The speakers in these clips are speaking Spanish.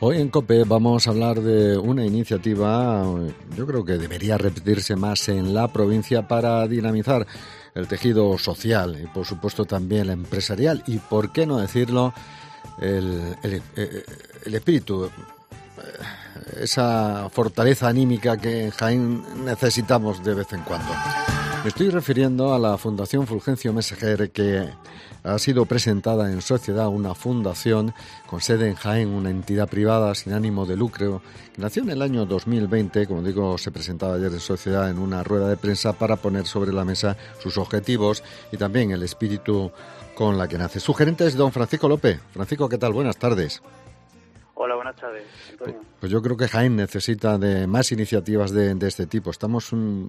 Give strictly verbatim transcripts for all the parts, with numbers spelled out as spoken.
Hoy en COPE vamos a hablar de una iniciativa, yo creo que debería repetirse más en la provincia para dinamizar el tejido social y por supuesto también el empresarial y, por qué no decirlo, el, el, el espíritu, esa fortaleza anímica que en Jaén necesitamos de vez en cuando. Me estoy refiriendo a la Fundación Fulgencio Meseguer, que ha sido presentada en sociedad, una fundación con sede en Jaén, una entidad privada sin ánimo de lucro, que nació en el año dos mil veinte, como digo, se presentaba ayer en sociedad en una rueda de prensa para poner sobre la mesa sus objetivos y también el espíritu con la que nace. Su gerente es don Francisco López. Francisco, ¿qué tal? Buenas tardes. Hola, buenas tardes, Antonio. Pues, pues yo creo que Jaén necesita de más iniciativas de, de este tipo. Estamos un,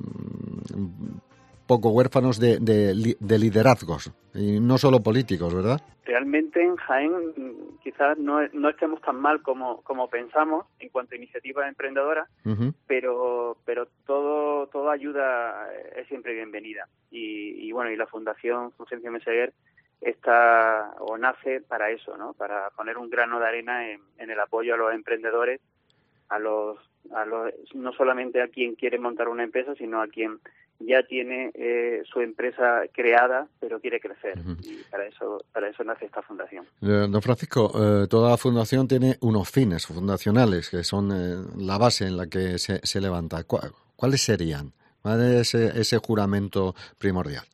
un poco huérfanos de, de, de liderazgos, y no solo políticos, ¿verdad? Realmente en Jaén quizás no, no estemos tan mal como, como pensamos en cuanto a iniciativas emprendedoras, uh-huh. pero pero todo toda ayuda es siempre bienvenida. Y, y bueno, y la Fundación Fulgencio Meseguer está o nace para eso, ¿no? Para poner un grano de arena en, en el apoyo a los emprendedores, a los a los no solamente a quien quiere montar una empresa, sino a quien ya tiene eh, su empresa creada, pero quiere crecer. Uh-huh. Y para eso para eso nace esta fundación. Eh, don Francisco, eh, toda fundación tiene unos fines fundacionales, que son eh, la base en la que se, se levanta. ¿Cuáles serían? ¿Cuál es ese, ese juramento primordial?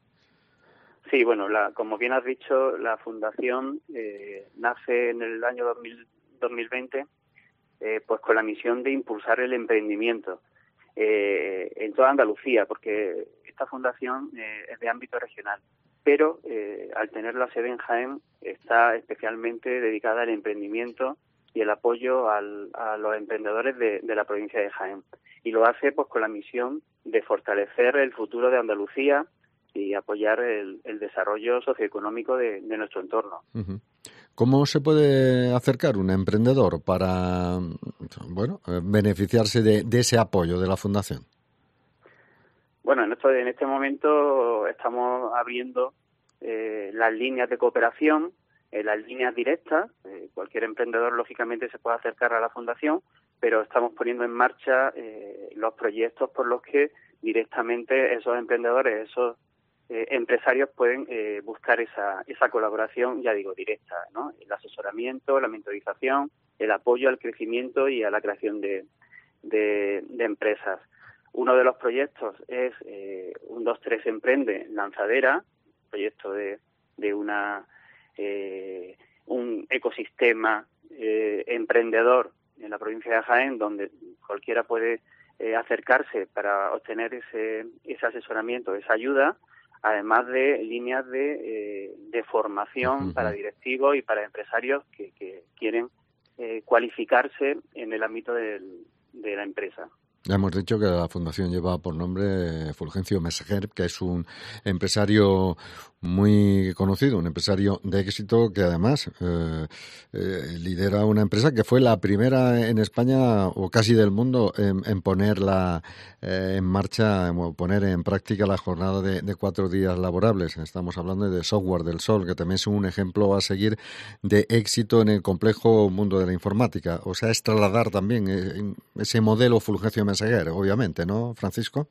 Sí, bueno, la, como bien has dicho, la fundación eh, nace en el año dos mil, dos mil veinte eh, pues con la misión de impulsar el emprendimiento eh, en toda Andalucía, porque esta fundación eh, es de ámbito regional, pero eh, al tener la sede en Jaén está especialmente dedicada al emprendimiento y el apoyo al, a los emprendedores de, de la provincia de Jaén. Y lo hace pues con la misión de fortalecer el futuro de Andalucía y apoyar el, el desarrollo socioeconómico de, de nuestro entorno. Uh-huh. ¿Cómo se puede acercar un emprendedor para, bueno, beneficiarse de, de ese apoyo de la Fundación? Bueno, en, esto, en este momento estamos abriendo eh, las líneas de cooperación, eh, las líneas directas. Eh, cualquier emprendedor, lógicamente, se puede acercar a la Fundación, pero estamos poniendo en marcha eh, los proyectos por los que directamente esos emprendedores, esos Eh, empresarios pueden eh, buscar esa esa colaboración, ya digo, directa, ¿no? El asesoramiento, la mentorización, el apoyo al crecimiento y a la creación de, de, de empresas. Uno de los proyectos es eh, un dos tres Emprende Lanzadera, proyecto de, de una eh, un ecosistema eh, emprendedor en la provincia de Jaén, donde cualquiera puede eh, acercarse para obtener ese ese asesoramiento, esa ayuda, además de líneas de, eh, de formación uh-huh. para directivos y para empresarios que, que quieren eh, cualificarse en el ámbito del, de la empresa. Ya hemos dicho que la Fundación lleva por nombre Fulgencio Meseguer, que es un empresario muy conocido, un empresario de éxito que además eh, eh, lidera una empresa que fue la primera en España o casi del mundo en, en ponerla eh, en marcha, en poner en práctica la jornada de, de cuatro días laborables. Estamos hablando de Software del Sol, que también es un ejemplo a seguir de éxito en el complejo mundo de la informática. O sea, es trasladar también eh, ese modelo Fulgencio Meseguer, obviamente, ¿no, Francisco?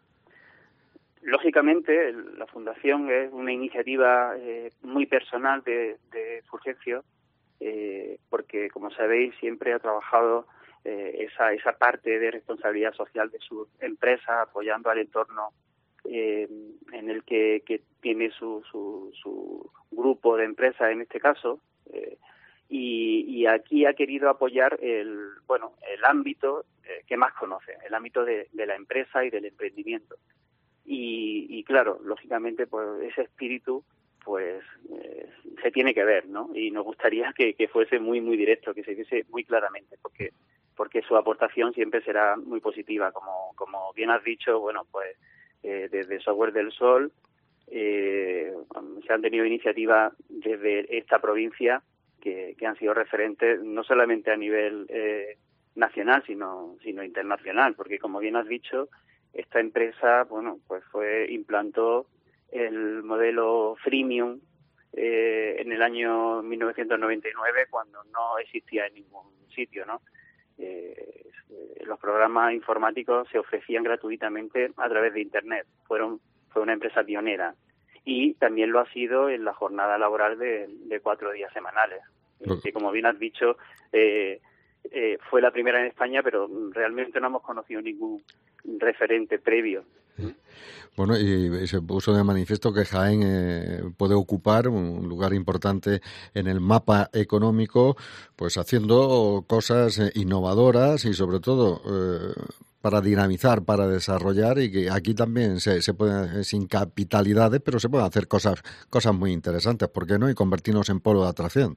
Lógicamente, la Fundación es una iniciativa eh, muy personal de, de Fulgencio, eh, porque, como sabéis, siempre ha trabajado eh, esa, esa parte de responsabilidad social de su empresa, apoyando al entorno eh, en el que, que tiene su, su, su grupo de empresas, en este caso, eh, y, y aquí ha querido apoyar el, bueno, el ámbito eh, que más conoce, el ámbito de, de la empresa y del emprendimiento. Y, y claro, lógicamente, pues ese espíritu pues eh, se tiene que ver, ¿no? Y nos gustaría que, que fuese muy, muy directo, que se viese muy claramente, porque porque su aportación siempre será muy positiva. Como como bien has dicho, bueno, pues eh, desde Software del Sol eh, se han tenido iniciativas desde esta provincia que, que han sido referentes no solamente a nivel eh, nacional, sino sino internacional, porque como bien has dicho, esta empresa, bueno, pues fue implantó el modelo freemium eh, en el año mil novecientos noventa y nueve, cuando no existía en ningún sitio, ¿no? Eh, los programas informáticos se ofrecían gratuitamente a través de Internet. Fueron fue una empresa pionera. Y también lo ha sido en la jornada laboral de, de cuatro días semanales. Okay. Que, como bien has dicho, eh, eh, fue la primera en España, pero realmente no hemos conocido ningún referente previo. Bueno, y se puso de manifiesto que Jaén eh, puede ocupar un lugar importante en el mapa económico, pues haciendo cosas eh, innovadoras y sobre todo eh, para dinamizar, para desarrollar, y que aquí también se, se puede, sin capitalidades, pero se pueden hacer cosas cosas muy interesantes, ¿por qué no? Y convertirnos en polo de atracción.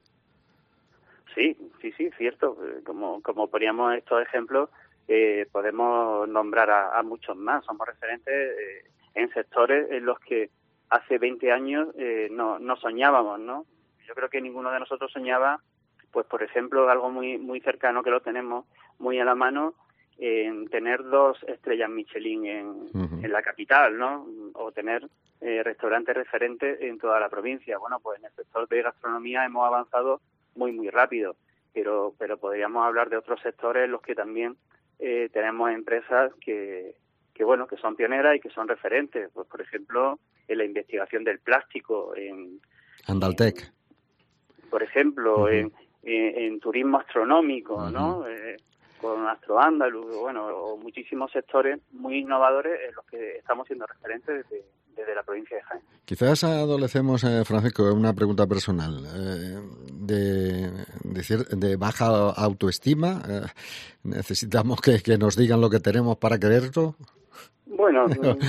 Sí, sí, sí, cierto. Como, como poníamos estos ejemplos, eh, podemos nombrar a, a muchos más. Somos referentes eh, en sectores en los que hace veinte años eh, no, no soñábamos, ¿no? Yo creo que ninguno de nosotros soñaba, pues por ejemplo, algo muy muy cercano que lo tenemos muy a la mano, en tener dos estrellas Michelin en, uh-huh. en la capital, ¿no? O tener eh, restaurantes referentes en toda la provincia. Bueno, pues en el sector de gastronomía hemos avanzado muy, muy rápido, pero pero podríamos hablar de otros sectores en los que también eh, tenemos empresas que, que, bueno, que son pioneras y que son referentes. Pues, por ejemplo, en la investigación del plástico, en... Andaltec. En, por ejemplo, uh-huh. en, en, en turismo astronómico, uh-huh. ¿no? Eh, con Astroandalus, bueno, o muchísimos sectores muy innovadores en los que estamos siendo referentes desde, desde la provincia de Jaén. Quizás adolecemos, eh, Francisco, una pregunta personal, eh, de, de, de baja autoestima. Eh, ¿Necesitamos que, que nos digan lo que tenemos para creerlo? Bueno,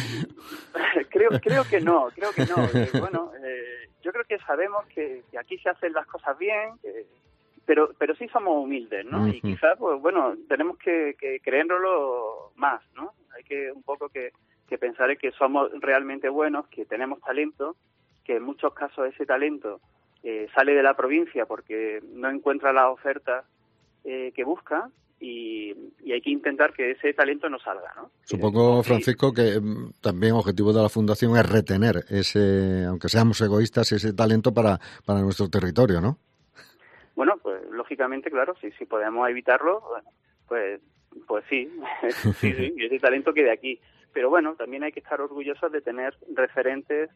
creo creo que no, creo que no. Eh, bueno, eh, yo creo que sabemos que, que aquí se hacen las cosas bien, que, pero pero sí somos humildes, ¿no? Uh-huh. Y quizás, pues bueno, tenemos que, que creérnoslo más, ¿no? Hay que un poco que, que pensar en que somos realmente buenos, que tenemos talento, que en muchos casos ese talento eh, sale de la provincia porque no encuentra las ofertas eh, que busca, y, y hay que intentar que ese talento no salga, ¿no? Supongo, Francisco, que también objetivo de la Fundación es retener ese, aunque seamos egoístas, ese talento para, para nuestro territorio, ¿no? Bueno, pues lógicamente, claro, si, si podemos evitarlo, bueno, pues pues sí, sí, sí, y ese talento quede aquí. Pero bueno, también hay que estar orgullosos de tener referentes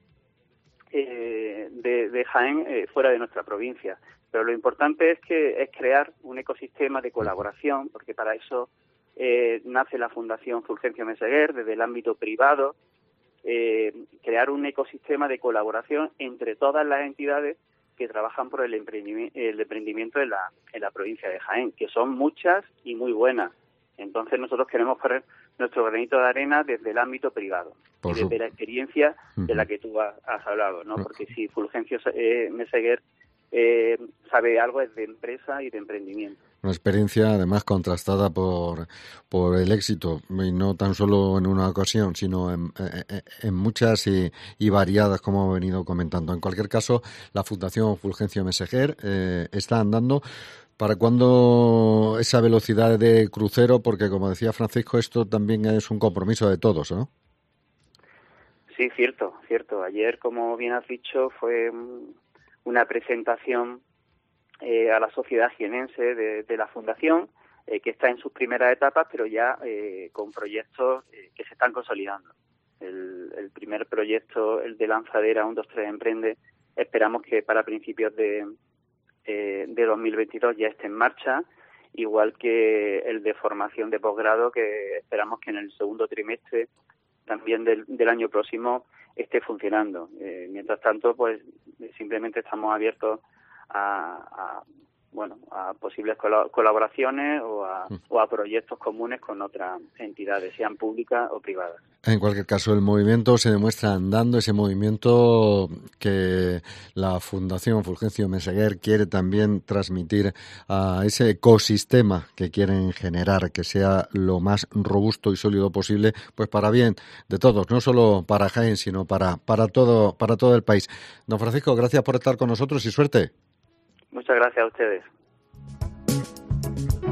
eh, de, de Jaén eh, fuera de nuestra provincia. Pero lo importante es que es crear un ecosistema de colaboración, porque para eso eh, nace la Fundación Fulgencio Meseguer desde el ámbito privado, eh, crear un ecosistema de colaboración entre todas las entidades que trabajan por el emprendimiento, el emprendimiento en la, en la provincia de Jaén, que son muchas y muy buenas. Entonces nosotros queremos poner nuestro granito de arena desde el ámbito privado, por desde la experiencia uh-huh. de la que tú has, has hablado, ¿no? Porque si Fulgencio eh, Meseguer eh, sabe algo es de empresa y de emprendimiento. Una experiencia además contrastada por por el éxito, y no tan solo en una ocasión, sino en, en, en muchas y, y variadas, como hemos venido comentando. En cualquier caso, la Fundación Fulgencio Meseguer eh, está andando. ¿Para cuándo esa velocidad de crucero? Porque, como decía Francisco, esto también es un compromiso de todos, ¿no? Sí, cierto, cierto. Ayer, como bien has dicho, fue una presentación eh, a la sociedad jienense de, de la Fundación, eh, que está en sus primeras etapas, pero ya eh, con proyectos eh, que se están consolidando. El, el primer proyecto, el de Lanzadera uno dos tres Emprende, esperamos que para principios de... de dos mil veintidós ya esté en marcha, igual que el de formación de posgrado, que esperamos que en el segundo trimestre también del, del año próximo esté funcionando. Eh, mientras tanto, pues simplemente estamos abiertos a, a bueno a posibles colaboraciones o a, o a proyectos comunes con otras entidades, sean públicas o privadas. En cualquier caso, el movimiento se demuestra andando, ese movimiento que la Fundación Fulgencio Meseguer quiere también transmitir a ese ecosistema que quieren generar, que sea lo más robusto y sólido posible, pues para bien de todos, no solo para Jaén, sino para, para todo, para todo el país. Don Francisco, gracias por estar con nosotros y suerte. Muchas gracias a ustedes.